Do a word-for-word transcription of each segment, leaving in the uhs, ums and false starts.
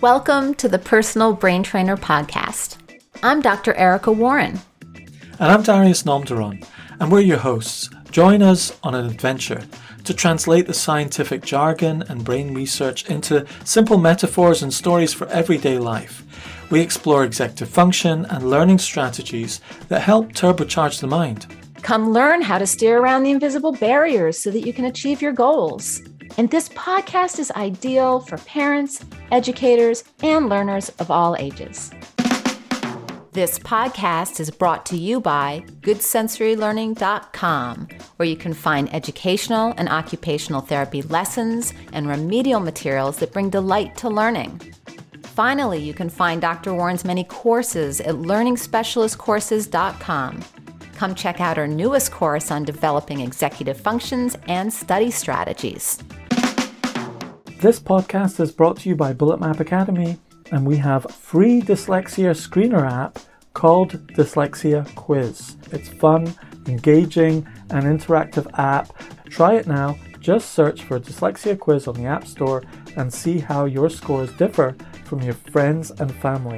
Welcome to the Personal Brain Trainer Podcast. I'm Doctor Erica Warren. And I'm Darius Namdaran, and we're your hosts. Join us on an adventure to translate the scientific jargon and brain research into simple metaphors and stories for everyday life. We explore executive function and learning strategies that help turbocharge the mind. Come learn how to steer around the invisible barriers so that you can achieve your goals. And this podcast is ideal for parents, educators, and learners of all ages. This podcast is brought to you by good sensory learning dot com, where you can find educational and occupational therapy lessons and remedial materials that bring delight to learning. Finally, you can find Doctor Warren's many courses at learning specialist courses dot com. Come check out our newest course on developing executive functions and study strategies. This podcast is brought to you by Bullet Map Academy, and we have a free dyslexia screener app called Dyslexia Quiz. It's fun, engaging, and interactive app. Try it now. Just search for Dyslexia Quiz on the App Store and see how your scores differ from your friends and family.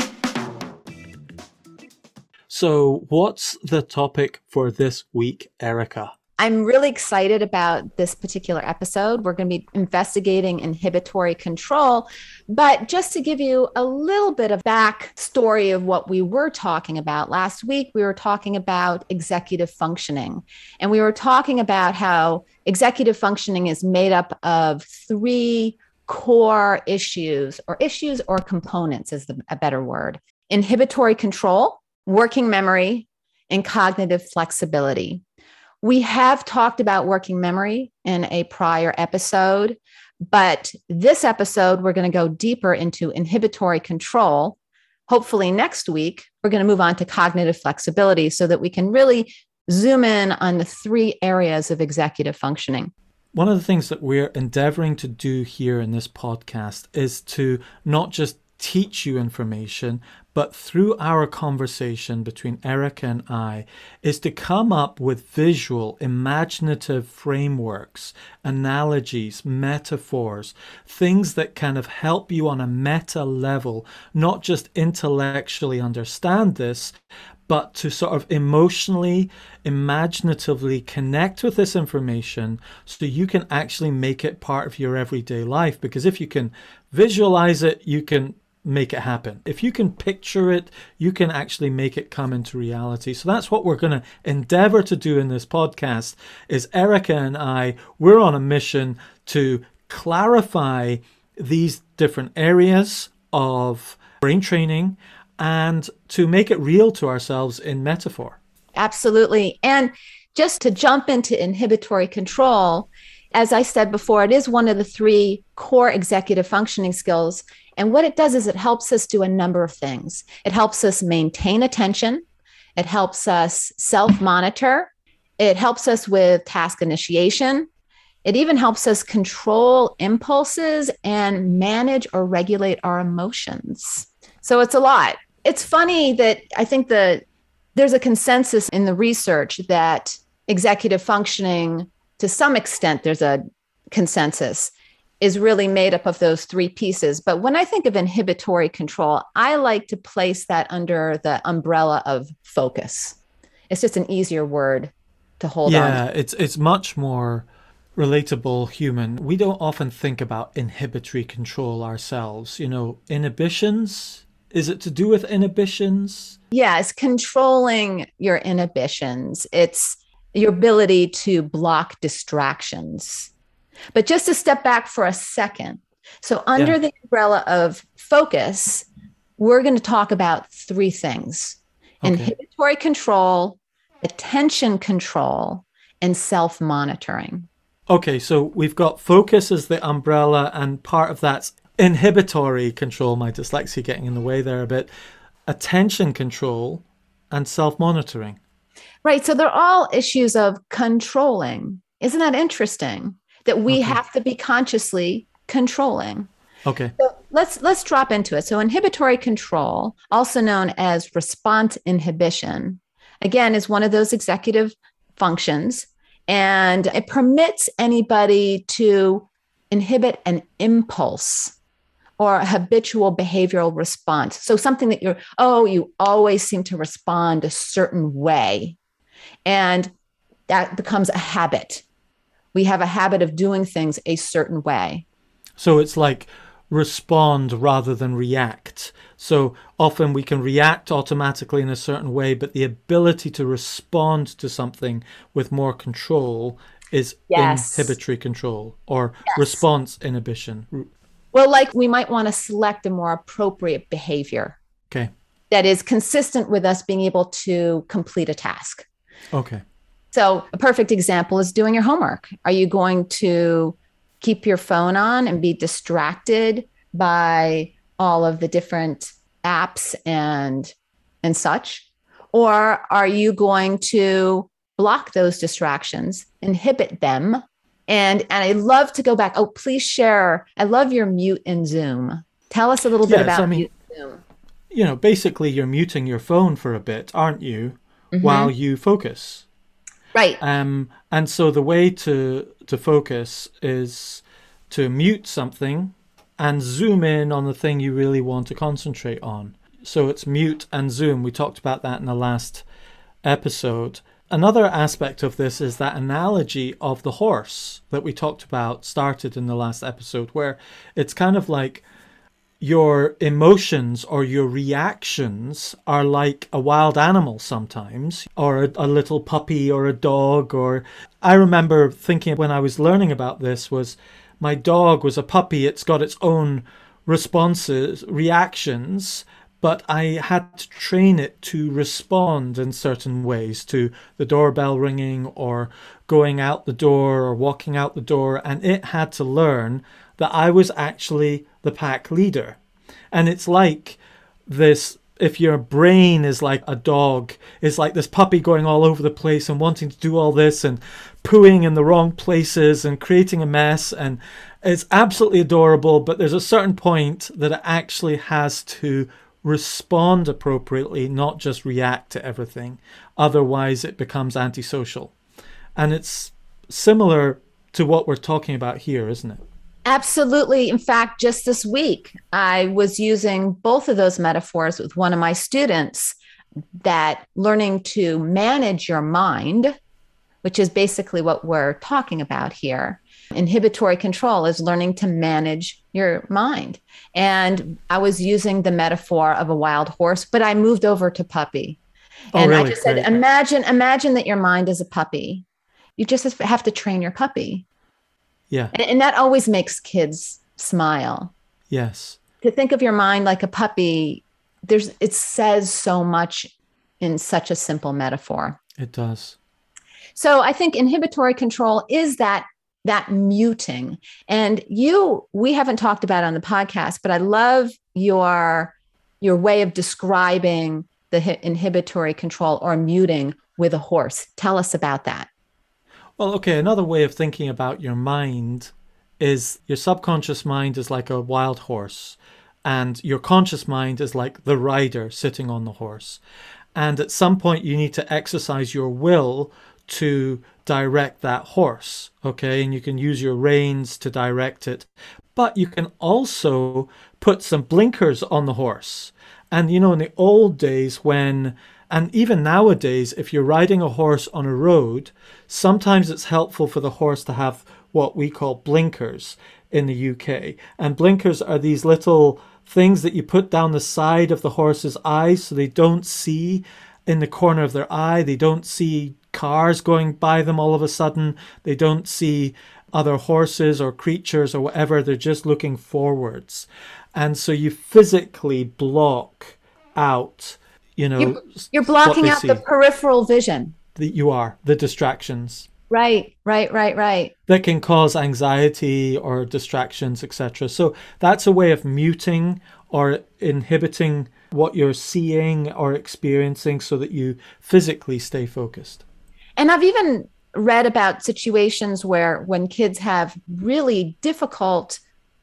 So, what's the topic for this week, Erica? I'm really excited about this particular episode. We're going to be investigating inhibitory control, but just to give you a little bit of backstory of what we were talking about last week, we were talking about executive functioning, and we were talking about how executive functioning is made up of three core issues, or issues or components is the, a better word: inhibitory control, working memory, and cognitive flexibility. We have talked about working memory in a prior episode, but this episode, we're going to go deeper into inhibitory control. Hopefully next week, we're going to move on to cognitive flexibility so that we can really zoom in on the three areas of executive functioning. One of the things that we're endeavoring to do here in this podcast is to not just teach you information, but through our conversation between Erica and I, is to come up with visual, imaginative frameworks, analogies, metaphors, things that kind of help you on a meta level, not just intellectually understand this, but to sort of emotionally, imaginatively connect with this information so you can actually make it part of your everyday life. Because if you can visualize it, you can make it happen. If you can picture it, you can actually make it come into reality. So that's what we're going to endeavor to do in this podcast. Is Erica and I, we're on a mission to clarify these different areas of brain training and to make it real to ourselves in metaphor. Absolutely. And just to jump into inhibitory control, as I said before, it is one of the three core executive functioning skills. And what it does is it helps us do a number of things. It helps us maintain attention. It helps us self-monitor. It helps us with task initiation. It even helps us control impulses and manage or regulate our emotions. So it's a lot. It's funny that I think that there's a consensus in the research that executive functioning, to some extent, there's a consensus, is really made up of those three pieces. But when I think of inhibitory control, I like to place that under the umbrella of focus. It's just an easier word to hold yeah, on. Yeah, it's it's much more relatable, human. We don't often think about inhibitory control ourselves. You know, inhibitions, is it to do with inhibitions? Yeah, it's controlling your inhibitions. It's your ability to block distractions. But just to step back for a second. So under yeah. the umbrella of focus, we're going to talk about three things: okay. inhibitory control, attention control, and self-monitoring. Okay, so we've got focus as the umbrella, and part of that's inhibitory control, my dyslexia getting in the way there a bit, attention control, and self-monitoring. Right, so they're all issues of controlling. Isn't that interesting? That we okay. have to be consciously controlling. Okay. So let's let's drop into it. So inhibitory control, also known as response inhibition, again, is one of those executive functions, and it permits anybody to inhibit an impulse or a habitual behavioral response. So something that you're, oh, you always seem to respond a certain way. And that becomes a habit. We have a habit of doing things a certain way. So it's like respond rather than react. So often we can react automatically in a certain way, but the ability to respond to something with more control is yes. inhibitory control or yes. response inhibition. Well, like we might want to select a more appropriate behavior. Okay. That is consistent with us being able to complete a task. Okay. So a perfect example is doing your homework. Are you going to keep your phone on and be distracted by all of the different apps and and such? Or are you going to block those distractions, inhibit them? And and I love to go back. Oh, please share. I love your mute in Zoom. Tell us a little bit yes, about I mean, mute in Zoom. You know, basically you're muting your phone for a bit, aren't you? Mm-hmm. While you focus. Right. Um, and so the way to to focus is to mute something and zoom in on the thing you really want to concentrate on. So it's mute and zoom. We talked about that in the last episode. Another aspect of this is that analogy of the horse that we talked about started in the last episode, where it's kind of like your emotions or your reactions are like a wild animal sometimes, or a, a little puppy or a dog. Or I remember thinking when I was learning about this was my dog was a puppy. It's got its own responses, reactions, but I had to train it to respond in certain ways to the doorbell ringing or going out the door or walking out the door. And it had to learn that I was actually the pack leader. And it's like this, if your brain is like a dog, it's like this puppy going all over the place and wanting to do all this and pooing in the wrong places and creating a mess. And it's absolutely adorable, but there's a certain point that it actually has to respond appropriately, not just react to everything. Otherwise, it becomes antisocial. And it's similar to what we're talking about here, isn't it? Absolutely. In fact, just this week, I was using both of those metaphors with one of my students, that learning to manage your mind, which is basically what we're talking about here. Inhibitory control is learning to manage your mind. And I was using the metaphor of a wild horse, but I moved over to puppy. Oh, and really? I just said, Great. imagine, imagine that your mind is a puppy. You just have to train your puppy. Yeah. And, and that always makes kids smile. Yes. To think of your mind like a puppy, there's it says so much in such a simple metaphor. It does. So I think inhibitory control is that that muting. And you, we haven't talked about it on the podcast, but I love your your way of describing the inhibitory control or muting with a horse. Tell us about that. Well, okay, another way of thinking about your mind is your subconscious mind is like a wild horse, and your conscious mind is like the rider sitting on the horse. And at some point you need to exercise your will to direct that horse, okay? And you can use your reins to direct it, but you can also put some blinkers on the horse. And, you know, in the old days when, and even nowadays, if you're riding a horse on a road, sometimes it's helpful for the horse to have what we call blinkers in the U K. And blinkers are these little things that you put down the side of the horse's eyes so they don't see in the corner of their eye. They don't see cars going by them all of a sudden. They don't see other horses or creatures or whatever. They're just looking forwards. And so you physically block out, you know, you're, you're blocking out see. the peripheral vision. That you are, the distractions. Right, right, right, right. That can cause anxiety or distractions, et cetera. So that's a way of muting or inhibiting what you're seeing or experiencing so that you physically stay focused. And I've even read about situations where when kids have really difficult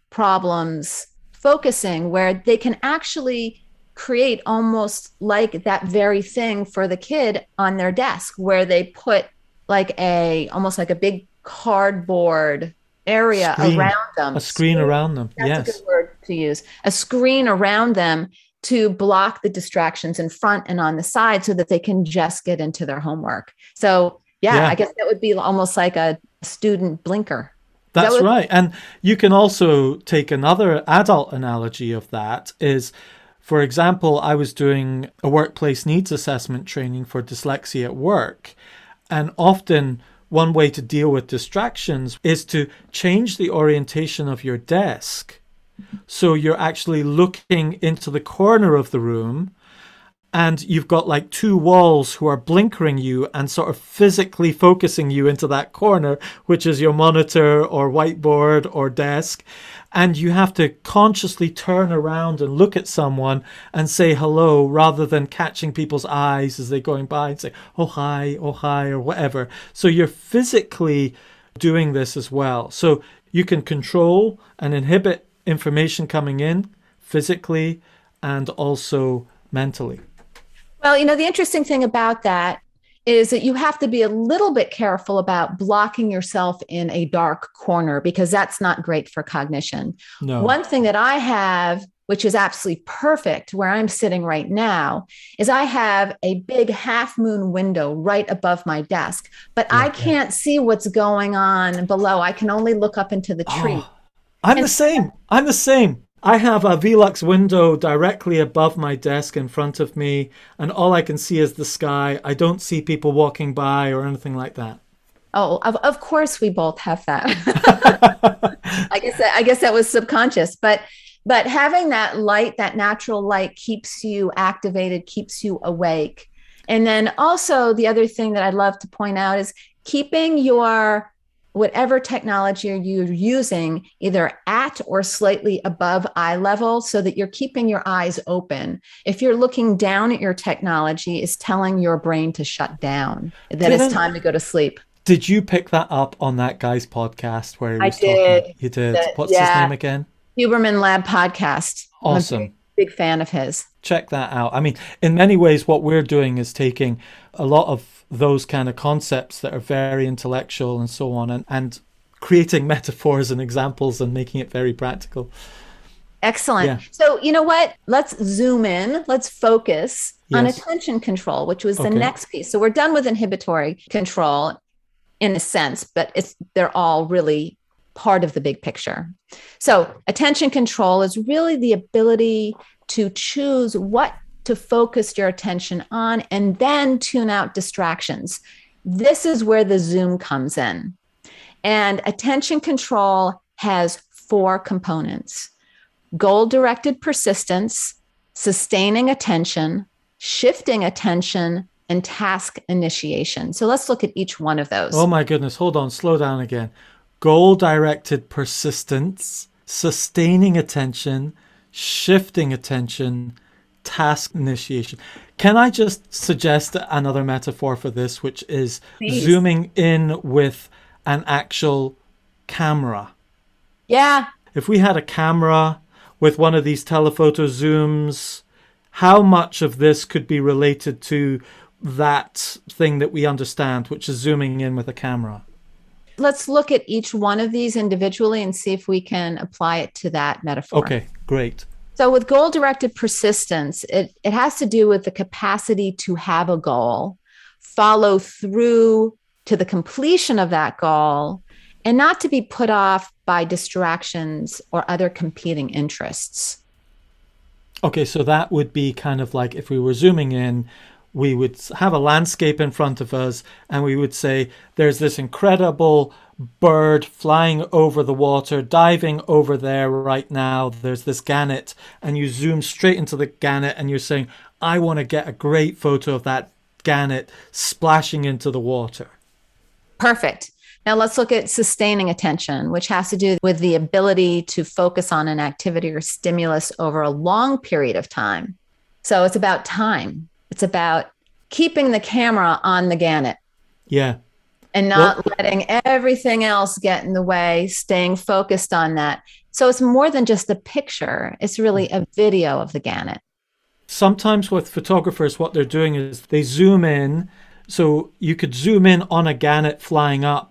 problems focusing, where they can actually create almost like that very thing for the kid on their desk, where they put like a, almost like a big cardboard area screen, around them. A screen, screen around them, That's yes. a good word. to use, a screen around them to block the distractions in front and on the side so that they can just get into their homework. So yeah, yeah. I guess that would be almost like a student blinker. That's that would- right. And you can also take another adult analogy of that is, for example, I was doing a workplace needs assessment training for dyslexia at work. And often one way to deal with distractions is to change the orientation of your desk. So you're actually looking into the corner of the room and you've got like two walls who are blinkering you and sort of physically focusing you into that corner, which is your monitor or whiteboard or desk. And you have to consciously turn around and look at someone and say hello rather than catching people's eyes as they're going by and say, oh, hi, oh, hi, or whatever. So you're physically doing this as well. So you can control and inhibit information coming in physically and also mentally. Well, you know, the interesting thing about that is that you have to be a little bit careful about blocking yourself in a dark corner because that's not great for cognition. No. One thing that I have, which is absolutely perfect where I'm sitting right now, is I have a big half moon window right above my desk, but yeah, I can't yeah. see what's going on below. I can only look up into the tree. Oh, I'm and- the same. I'm the same. I have a Velux window directly above my desk in front of me, and all I can see is the sky. I don't see people walking by or anything like that. Oh, of, of course we both have that. I guess that, I guess that was subconscious, but but having that light, that natural light keeps you activated, keeps you awake. And then also the other thing that I'd love to point out is keeping your whatever technology you're using either at or slightly above eye level so that you're keeping your eyes open. If you're looking down at your technology, it's telling your brain to shut down, that Didn't, it's time to go to sleep. Did you pick that up on that guy's podcast where he was I did. talking? You did. The, What's yeah. his name again? Huberman Lab Podcast. Awesome. I'm a big, big fan of his. Check that out. I mean, in many ways, what we're doing is taking a lot of those kind of concepts that are very intellectual and so on and, and creating metaphors and examples and making it very practical. Excellent. Yeah. So, you know what? Let's zoom in. Let's focus yes. on attention control, which was the okay. next piece. So we're done with inhibitory control in a sense, but it's they're all really part of the big picture. So attention control is really the ability to choose what to focus your attention on and then tune out distractions. This is where the zoom comes in. And attention control has four components: goal-directed persistence, sustaining attention, shifting attention, and task initiation. So let's look at each one of those. Oh my goodness, hold on, slow down again. Goal-directed persistence, sustaining attention, shifting attention, task initiation. Can I just suggest another metaphor for this, which is Please. zooming in with an actual camera? Yeah. If we had a camera with one of these telephoto zooms, how much of this could be related to that thing that we understand, which is zooming in with a camera? Let's look at each one of these individually and see if we can apply it to that metaphor. Okay, great. So with goal-directed persistence, it, it has to do with the capacity to have a goal, follow through to the completion of that goal, and not to be put off by distractions or other competing interests. Okay, so that would be kind of like if we were zooming in, we would have a landscape in front of us and we would say, there's this incredible bird flying over the water, diving over there right now. There's this gannet, and you zoom straight into the gannet and you're saying, I want to get a great photo of that gannet splashing into the water. Perfect. Now let's look at sustaining attention, which has to do with the ability to focus on an activity or stimulus over a long period of time. So it's about time. It's about keeping the camera on the gannet. Yeah. And not well, letting everything else get in the way, staying focused on that. So it's more than just a picture. It's really a video of the gannet. Sometimes with photographers, what they're doing is they zoom in. So you could zoom in on a gannet flying up,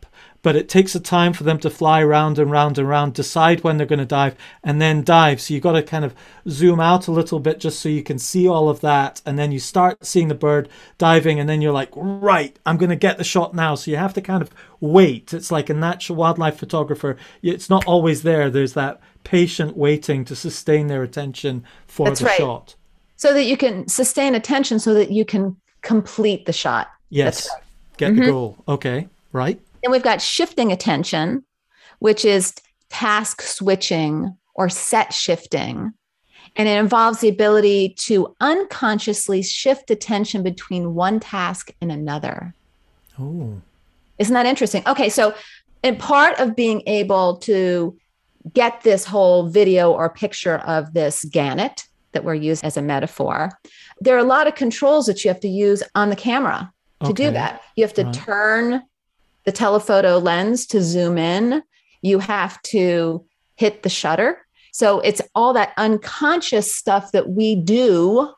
but it takes a time for them to fly round and round and round, decide when they're going to dive, and then dive. So you got to kind of zoom out a little bit just so you can see all of that. And then you start seeing the bird diving, and then you're like, right, I'm going to get the shot now. So you have to kind of wait. It's like a natural wildlife photographer. It's not always there. There's that patient waiting to sustain their attention for That's the right. shot. So that you can sustain attention so that you can complete the shot. Yes. Right. Get Mm-hmm. the goal. Okay. Right. Then we've got shifting attention, which is task switching or set shifting. And it involves the ability to unconsciously shift attention between one task and another. Oh. Isn't that interesting? Okay. So in part of being able to get this whole video or picture of this gannet that we're using as a metaphor, there are a lot of controls that you have to use on the camera to Okay. do that. You have to Right. turn the telephoto lens to zoom in. You have to hit the shutter. So it's all that unconscious stuff that we do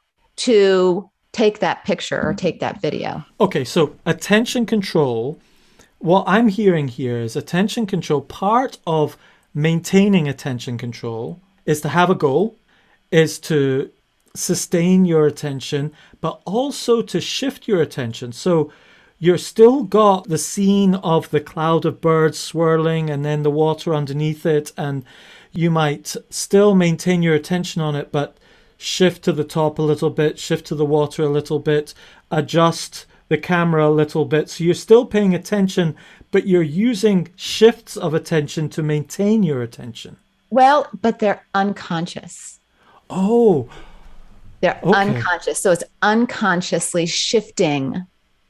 to take that picture or take that video. Okay. So attention control, what I'm hearing here is attention control. Part of maintaining attention control is to have a goal, is to sustain your attention, but also to shift your attention. So you're still got the scene of the cloud of birds swirling and then the water underneath it, and you might still maintain your attention on it, but shift to the top a little bit, shift to the water a little bit, adjust the camera a little bit. So you're still paying attention, but you're using shifts of attention to maintain your attention. Well, but they're unconscious. Oh, They're okay. unconscious. So it's unconsciously shifting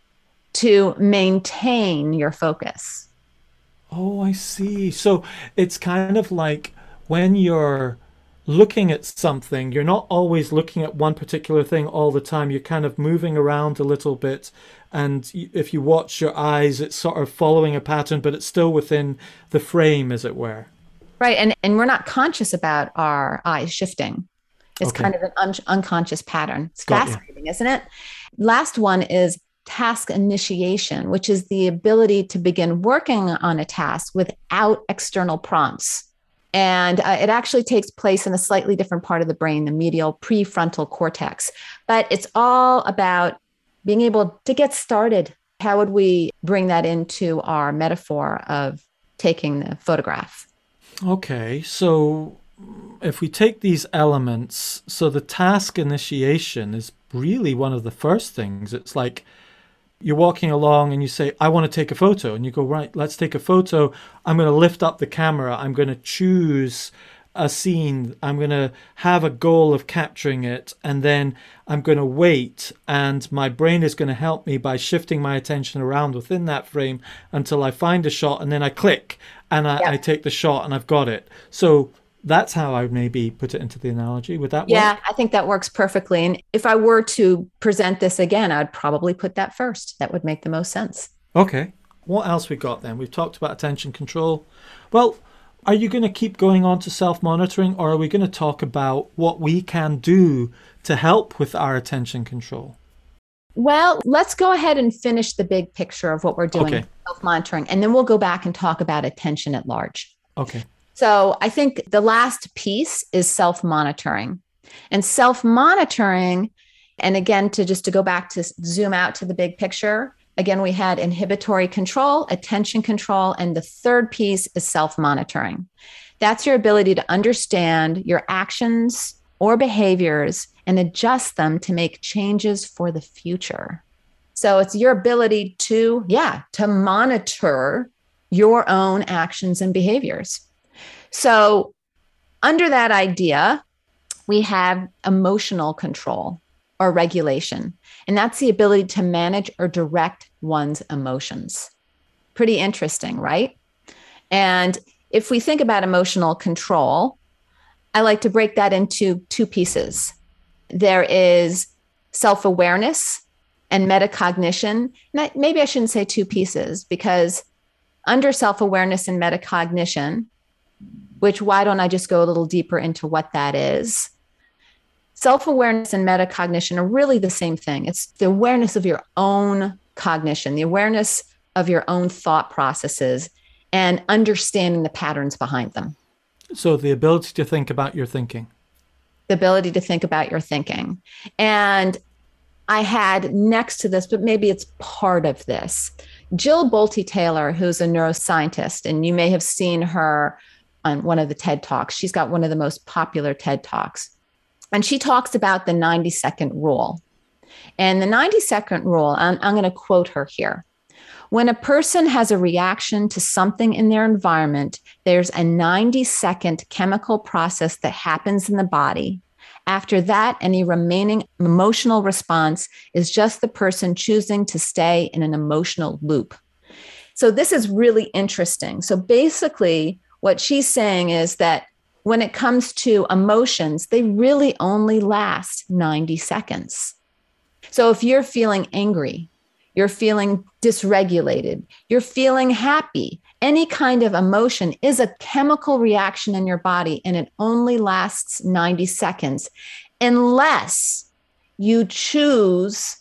to maintain your focus. Oh, I see. So it's kind of like when you're looking at something, you're not always looking at one particular thing all the time. You're kind of moving around a little bit. And y- if you watch your eyes, it's sort of following a pattern, but it's still within the frame, as it were. Right. And, and we're not conscious about our eyes shifting. It's Okay. kind of an un- unconscious pattern. It's Got you. fascinating, isn't it? Last one is task initiation, which is the ability to begin working on a task without external prompts. And uh, it actually takes place in a slightly different part of the brain, the medial prefrontal cortex. But it's all about being able to get started. How would we bring that into our metaphor of taking the photograph? Okay, so if we take these elements, so the task initiation is really one of the first things. It's like you're walking along and you say, I want to take a photo. And you go, right, let's take a photo. I'm going to lift up the camera. I'm going to choose a scene. I'm going to have a goal of capturing it. And then I'm going to wait. And my brain is going to help me by shifting my attention around within that frame until I find a shot. And then I click and I, Yeah. I take the shot and I've got it. So that's how I would maybe put it into the analogy. Would that Yeah, work? I think that works perfectly. And if I were to present this again, I'd probably put that first. That would make the most sense. Okay. What else we got then? We've talked about attention control. Well, are you going to keep going on to self-monitoring, or are we going to talk about what we can do to help with our attention control? Well, let's go ahead and finish the big picture of what we're doing, Okay. self-monitoring, and then we'll go back and talk about attention at large. Okay. So I think the last piece is self-monitoring. And self-monitoring, and again, to just to go back to zoom out to the big picture, again, we had inhibitory control, attention control, and the third piece is self-monitoring. That's your ability to understand your actions or behaviors and adjust them to make changes for the future. So it's your ability to, yeah, to monitor your own actions and behaviors. So under that idea, we have emotional control or regulation, and that's the ability to manage or direct one's emotions. Pretty interesting, right? And if we think about emotional control, I like to break that into two pieces. There is self-awareness and metacognition. And I, maybe I shouldn't say two pieces, because under self-awareness and metacognition, which why don't I just go a little deeper into what that is? Self-awareness and metacognition are really the same thing. It's the awareness of your own cognition, the awareness of your own thought processes, and understanding the patterns behind them. So the ability to think about your thinking. The ability to think about your thinking. And I had next to this, but maybe it's part of this, Jill Bolte Taylor, who's a neuroscientist, and you may have seen her on one of the TED Talks. She's got one of the most popular TED Talks. And she talks about the ninety second rule. And the ninety second rule, I'm, I'm going to quote her here. When a person has a reaction to something in their environment, there's a ninety second chemical process that happens in the body. After that, any remaining emotional response is just the person choosing to stay in an emotional loop. So this is really interesting. So basically, what she's saying is that when it comes to emotions, they really only last ninety seconds. So if you're feeling angry, you're feeling dysregulated, you're feeling happy, any kind of emotion is a chemical reaction in your body, and it only lasts ninety seconds unless you choose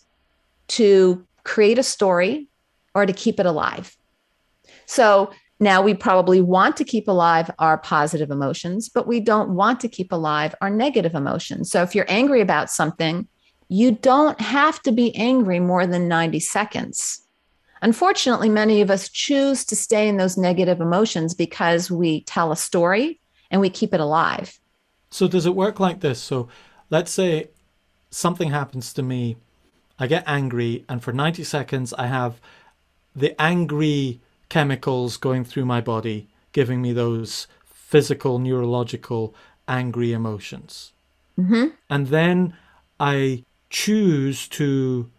to create a story or to keep it alive. So now we probably want to keep alive our positive emotions, but we don't want to keep alive our negative emotions. So if you're angry about something, you don't have to be angry more than ninety seconds. Unfortunately, many of us choose to stay in those negative emotions because we tell a story and we keep it alive. So does it work like this? So let's say something happens to me, I get angry, and for ninety seconds, I have the angry chemicals going through my body, giving me those physical, neurological, angry emotions. Mm-hmm. And then I choose to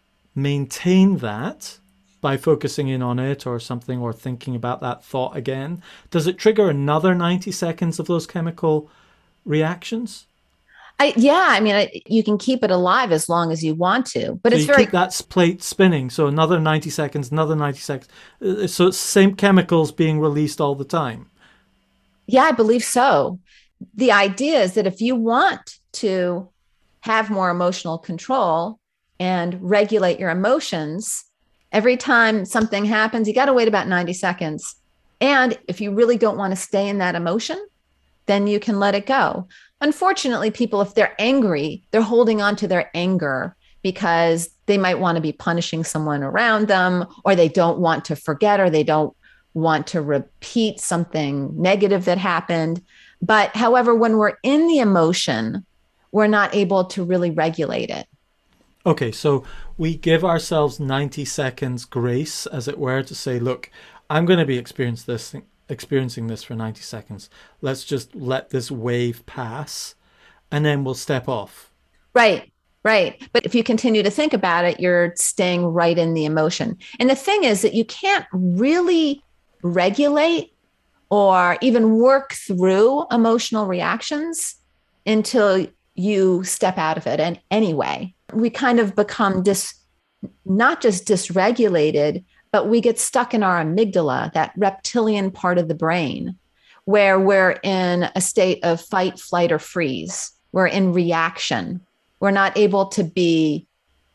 maintain that by focusing in on it or something, or thinking about that thought again. Does it trigger another ninety seconds of those chemical reactions? I, yeah, I mean, I, you can keep it alive as long as you want to, but so it's you very keep that plate spinning. So another ninety seconds, another ninety seconds. Uh, So it's same chemicals being released all the time. Yeah, I believe so. The idea is that if you want to have more emotional control and regulate your emotions, every time something happens, you got to wait about ninety seconds. And if you really don't want to stay in that emotion, then you can let it go. Unfortunately, people, if they're angry, they're holding on to their anger because they might want to be punishing someone around them, or they don't want to forget, or they don't want to repeat something negative that happened. But however, when we're in the emotion, we're not able to really regulate it. Okay, so we give ourselves ninety seconds grace, as it were, to say, look, I'm going to be experience this, experiencing this for ninety seconds. Let's just let this wave pass, and then we'll step off. Right, right. But if you continue to think about it, you're staying right in the emotion. And the thing is that you can't really regulate or even work through emotional reactions until you step out of it. And anyway, we kind of become dis, not just dysregulated, but we get stuck in our amygdala, that reptilian part of the brain, where we're in a state of fight, flight, or freeze. We're in reaction. We're not able to be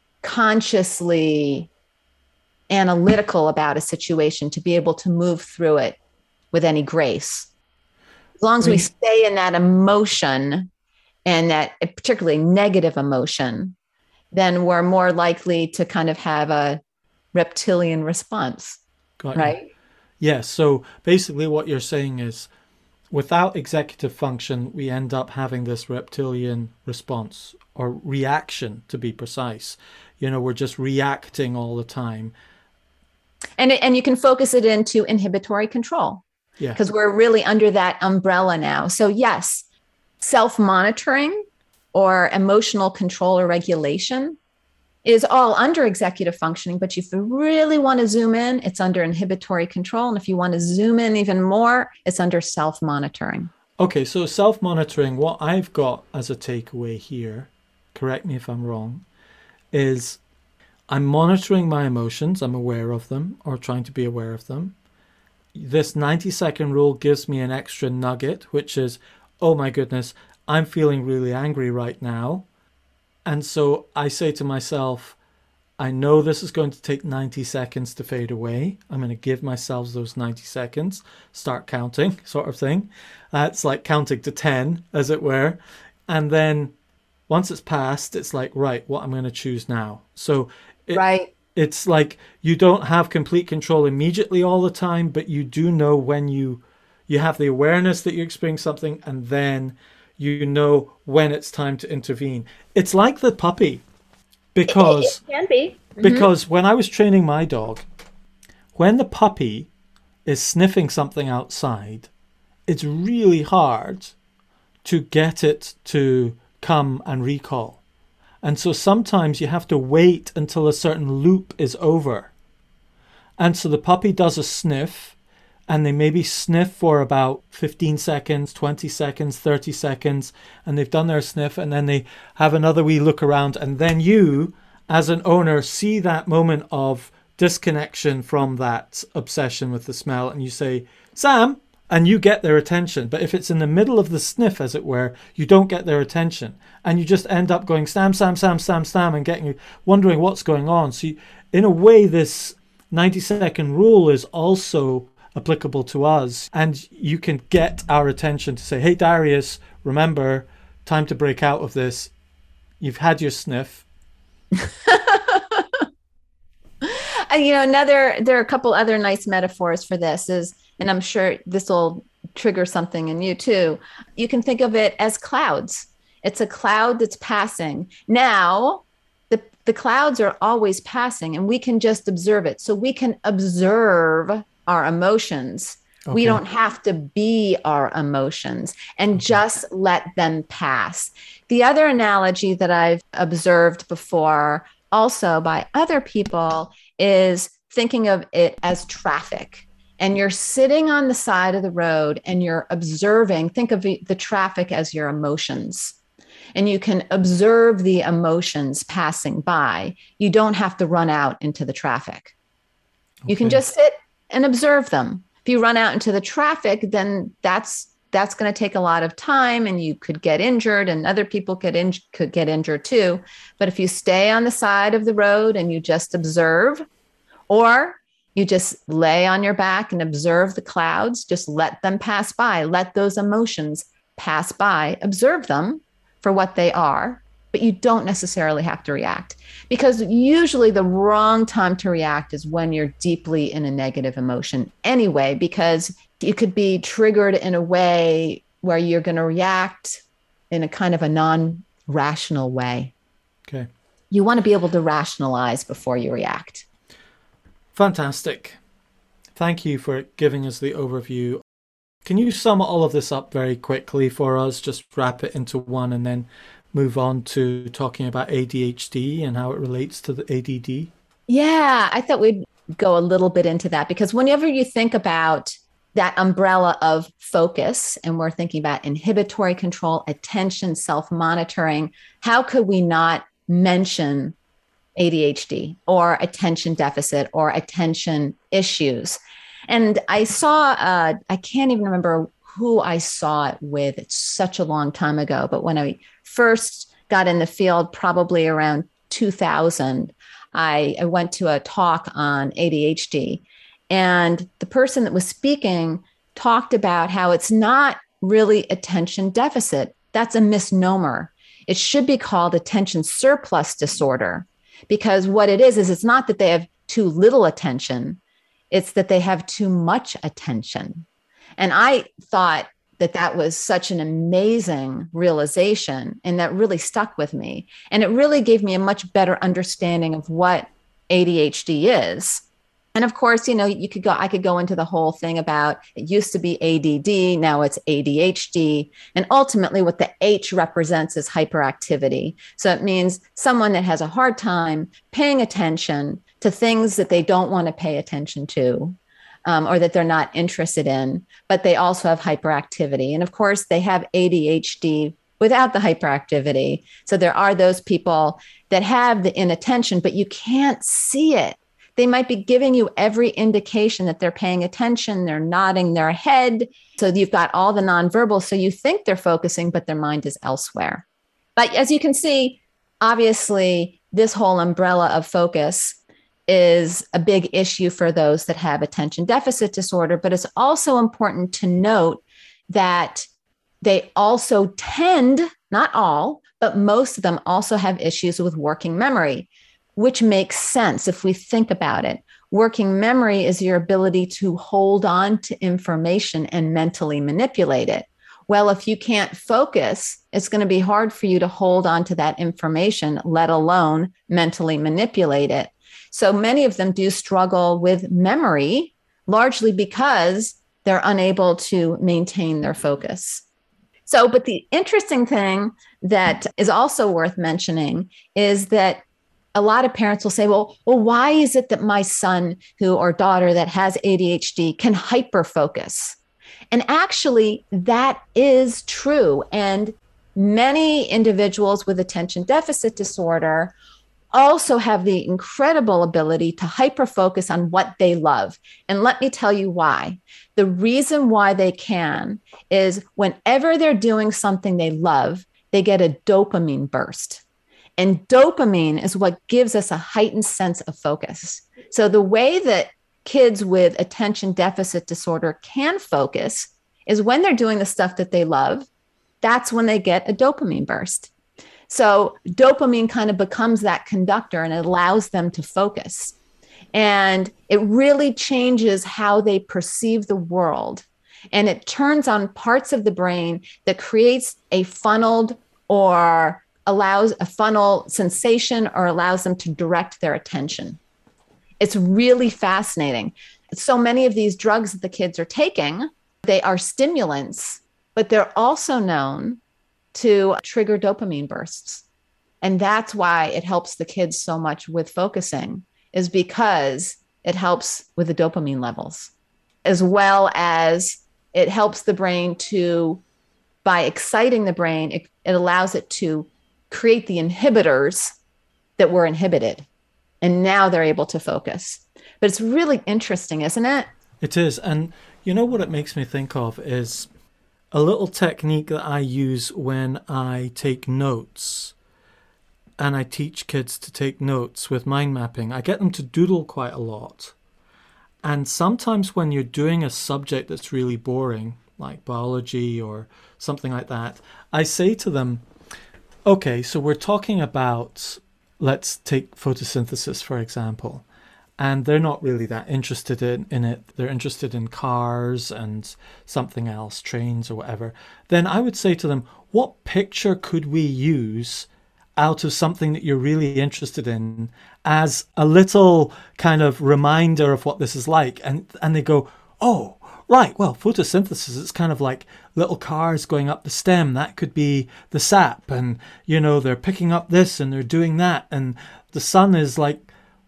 consciously analytical about a situation, to be able to move through it with any grace. As long as we stay in that emotion, and that particularly negative emotion, then we're more likely to kind of have a reptilian response. Got you. Right? Yes. So basically what you're saying is, without executive function, we end up having this reptilian response, or reaction, to be precise. You know, we're just reacting all the time. And, and you can focus it into inhibitory control. Yeah. Because we're really under that umbrella now. So yes, self-monitoring or emotional control or regulation is all under executive functioning. But if you really want to zoom in, it's under inhibitory control. And if you want to zoom in even more, it's under self-monitoring. Okay, so self-monitoring, what I've got as a takeaway here, correct me if I'm wrong, is I'm monitoring my emotions. I'm aware of them, or trying to be aware of them. This ninety second rule gives me an extra nugget, which is, oh my goodness, I'm feeling really angry right now. And so I say to myself, I know this is going to take ninety seconds to fade away. I'm going to give myself those ninety seconds, start counting, sort of thing. Uh, it's like counting to ten, as it were. And then once it's passed, it's like, right, what I'm going to choose now. So it, right. It's like you don't have complete control immediately all the time, but you do know when you you have the awareness that you're experiencing something, and then you know when it's time to intervene. It's like the puppy, because it, it can be. Mm-hmm. Because when I was training my dog, when the puppy is sniffing something outside, it's really hard to get it to come and recall. And so sometimes you have to wait until a certain loop is over. And so the puppy does a sniff, and they maybe sniff for about fifteen seconds, twenty seconds, thirty seconds, and they've done their sniff, and then they have another wee look around. And then you, as an owner, see that moment of disconnection from that obsession with the smell, and you say, Sam, and you get their attention. But if it's in the middle of the sniff, as it were, you don't get their attention. And you just end up going, Sam, Sam, Sam, Sam, Sam, and getting wondering what's going on. So you, in a way, this ninety second rule is also applicable to us. And you can get our attention to say, hey, Darius, remember, time to break out of this. You've had your sniff. And, you know, another, there are a couple other nice metaphors for this is, and I'm sure this will trigger something in you too. You can think of it as clouds. It's a cloud that's passing. Now, the, the clouds are always passing, and we can just observe it. So we can observe our emotions. Okay. We don't have to be our emotions, and okay. just let them pass. The other analogy that I've observed before, also by other people, is thinking of it as traffic. And you're sitting on the side of the road and you're observing, think of the traffic as your emotions. And you can observe the emotions passing by. You don't have to run out into the traffic. Okay. You can just sit and observe them. If you run out into the traffic, then that's that's going to take a lot of time, and you could get injured, and other people could in, could get injured too. But if you stay on the side of the road and you just observe, or you just lay on your back and observe the clouds, just let them pass by, let those emotions pass by, observe them for what they are, but you don't necessarily have to react, because usually the wrong time to react is when you're deeply in a negative emotion anyway, because you could be triggered in a way where you're going to react in a kind of a non-rational way. Okay. You want to be able to rationalize before you react. Fantastic. Thank you for giving us the overview. Can you sum all of this up very quickly for us? Just wrap it into one and then move on to talking about A D H D and how it relates to the A D D? Yeah, I thought we'd go a little bit into that, because whenever you think about that umbrella of focus, and we're thinking about inhibitory control, attention, self-monitoring, how could we not mention A D H D or attention deficit or attention issues? And I saw, uh, I can't even remember who I saw it with. It's such a long time ago. But when I first got in the field, probably around two thousand, I, I went to a talk on A D H D. And the person that was speaking talked about how it's not really attention deficit. That's a misnomer. It should be called attention surplus disorder, because what it is, is it's not that they have too little attention. It's that they have too much attention. And I thought that that was such an amazing realization, and that really stuck with me. And it really gave me a much better understanding of what A D H D is. And of course, you know, you could go, I could go into the whole thing about it used to be A D D, now it's A D H D. And ultimately what the H represents is hyperactivity. So it means someone that has a hard time paying attention to things that they don't want to pay attention to, um, or that they're not interested in, but they also have hyperactivity. And of course, they have A D H D without the hyperactivity. So there are those people that have the inattention, but you can't see it. They might be giving you every indication that they're paying attention. They're nodding their head. So you've got all the nonverbal. So you think they're focusing, but their mind is elsewhere. But as you can see, obviously, this whole umbrella of focus is a big issue for those that have attention deficit disorder, but it's also important to note that they also tend, not all, but most of them also have issues with working memory, which makes sense if we think about it. Working memory is your ability to hold on to information and mentally manipulate it. Well, if you can't focus, it's going to be hard for you to hold on to that information, let alone mentally manipulate it. So many of them do struggle with memory, largely because they're unable to maintain their focus. So, but the interesting thing that is also worth mentioning is that a lot of parents will say, well, well, why is it that my son who or daughter that has A D H D can hyper focus? And actually, that is true. And many individuals with attention deficit disorder also have the incredible ability to hyper-focus on what they love. And let me tell you why. The reason why they can is whenever they're doing something they love, they get a dopamine burst. And dopamine is what gives us a heightened sense of focus. So the way that kids with attention deficit disorder can focus is when they're doing the stuff that they love, that's when they get a dopamine burst. So dopamine kind of becomes that conductor and it allows them to focus. And it really changes how they perceive the world. And it turns on parts of the brain that creates a funneled or allows a funnel sensation or allows them to direct their attention. It's really fascinating. So many of these drugs that the kids are taking, they are stimulants, but they're also known to trigger dopamine bursts. And that's why it helps the kids so much with focusing, is because it helps with the dopamine levels, as well as it helps the brain to, by exciting the brain, it, it allows it to create the inhibitors that were inhibited. And now they're able to focus. But it's really interesting, isn't it? It is. And you know what it makes me think of is a little technique that I use when I take notes and I teach kids to take notes with mind mapping. I get them to doodle quite a lot. And sometimes when you're doing a subject that's really boring, like biology or something like that, I say to them, okay, so we're talking about, let's take photosynthesis, for example. And they're not really that interested in, in it. They're interested in cars and something else, trains or whatever. Then I would say to them, what picture could we use out of something that you're really interested in as a little kind of reminder of what this is like? And and they go, oh, right, well, photosynthesis is kind of like little cars going up the stem. That could be the sap. And, you know, they're picking up this and they're doing that. And the sun is like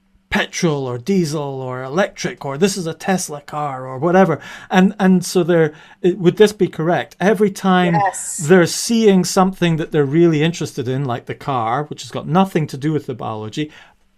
petrol or diesel or electric, or this is a Tesla car or whatever. And and so they're, would this be correct? Every time Yes. they're seeing something that they're really interested in, like the car, which has got nothing to do with the biology,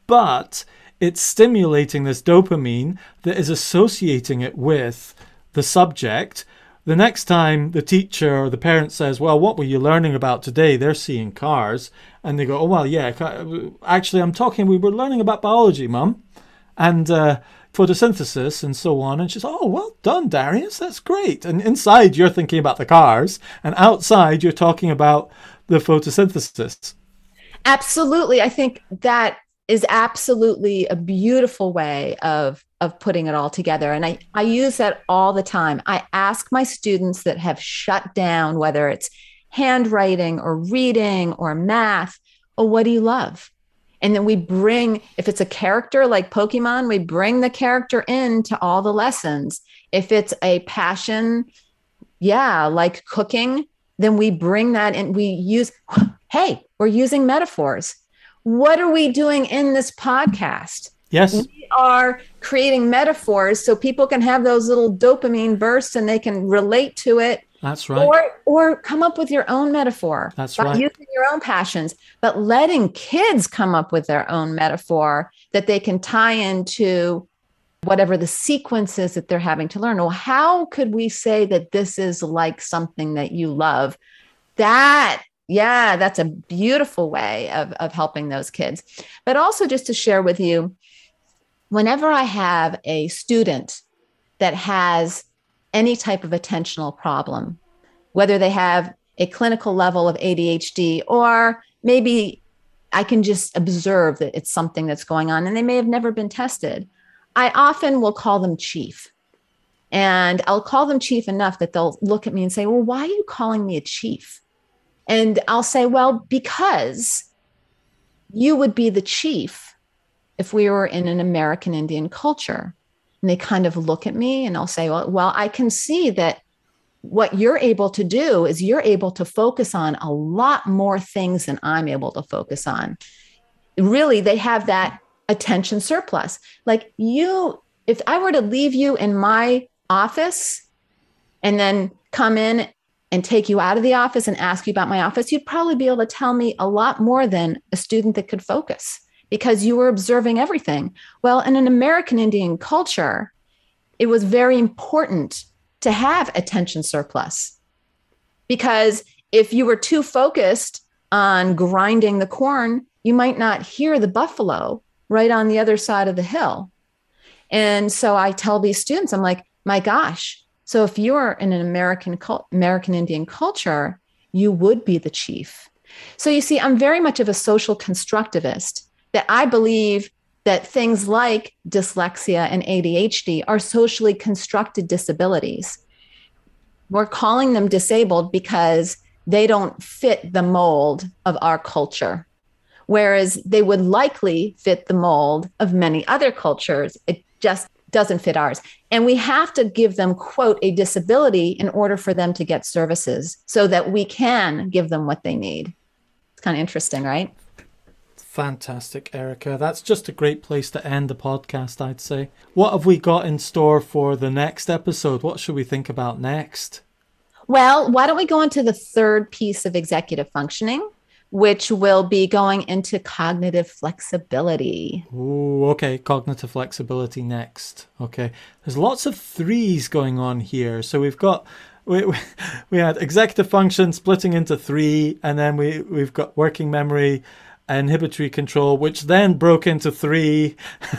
but it's stimulating this dopamine that is associating it with the subject. The next time the teacher or the parent says, well, what were you learning about today? They're seeing cars. And they go, oh, well, yeah, actually, I'm talking, we were learning about biology, Mum, and uh, photosynthesis and so on. And she's, oh, well done, Darius. That's great. And inside, you're thinking about the cars. And outside, you're talking about the photosynthesis. Absolutely. I think that is absolutely a beautiful way of, of putting it all together. And I, I use that all the time. I ask my students that have shut down, whether it's handwriting or reading or math, oh, what do you love? And then we bring, if it's a character like Pokemon, we bring the character into all the lessons. If it's a passion, yeah, like cooking, then we bring that in. We use, hey, we're using metaphors. What are we doing in this podcast? Yes. We are creating metaphors so people can have those little dopamine bursts and they can relate to it. That's right. Or, or come up with your own metaphor. That's by right. Using your own passions, but letting kids come up with their own metaphor that they can tie into whatever the sequence is that they're having to learn. Well, how could we say that this is like something that you love? That Yeah, that's a beautiful way of, of helping those kids. But also just to share with you, whenever I have a student that has any type of attentional problem, whether they have a clinical level of A D H D, or maybe I can just observe that it's something that's going on and they may have never been tested, I often will call them chief. And I'll call them chief enough that they'll look at me and say, well, why are you calling me a chief? And I'll say, well, because you would be the chief if we were in an American Indian culture. And they kind of look at me and I'll say, well, well, I can see that what you're able to do is you're able to focus on a lot more things than I'm able to focus on. Really, they have that attention surplus. Like you, if I were to leave you in my office and then come in and take you out of the office and ask you about my office, you'd probably be able to tell me a lot more than a student that could focus because you were observing everything. Well, in an American Indian culture, it was very important to have attention surplus, because if you were too focused on grinding the corn, you might not hear the buffalo right on the other side of the hill. And so I tell these students, I'm like, my gosh, so if you're in an American American Indian culture, you would be the chief. So you see, I'm very much of a social constructivist, that I believe that things like dyslexia and A D H D are socially constructed disabilities. We're calling them disabled because they don't fit the mold of our culture, whereas they would likely fit the mold of many other cultures. It just doesn't fit ours. And we have to give them, quote, a disability in order for them to get services so that we can give them what they need. It's kind of interesting, right? Fantastic, Erica. That's just a great place to end the podcast, I'd say. What have we got in store for the next episode? What should we think about next? Well, why don't we go into the third piece of executive functioning, which will be going into cognitive flexibility. Ooh, okay. Cognitive flexibility next. Okay. There's lots of threes going on here. So we've got, we, we, we had executive function splitting into three, and then we, we've got working memory, inhibitory control, which then broke into three.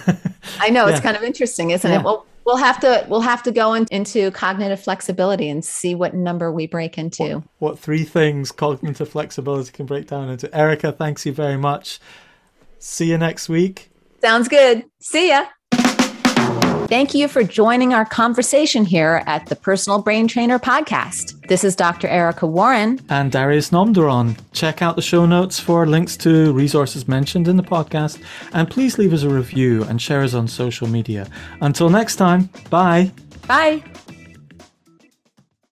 I know, it's yeah. kind of interesting, isn't yeah. it? Well, we'll have to we'll have to go in, into cognitive flexibility and see what number we break into. What, what three things cognitive flexibility can break down into. Erica, thanks you very much. See you next week. Sounds good. See ya. Thank you for joining our conversation here at the Personal Brain Trainer Podcast. This is Doctor Erica Warren. And Darius Nomduron. Check out the show notes for links to resources mentioned in the podcast. And please leave us a review and share us on social media. Until next time, bye. Bye.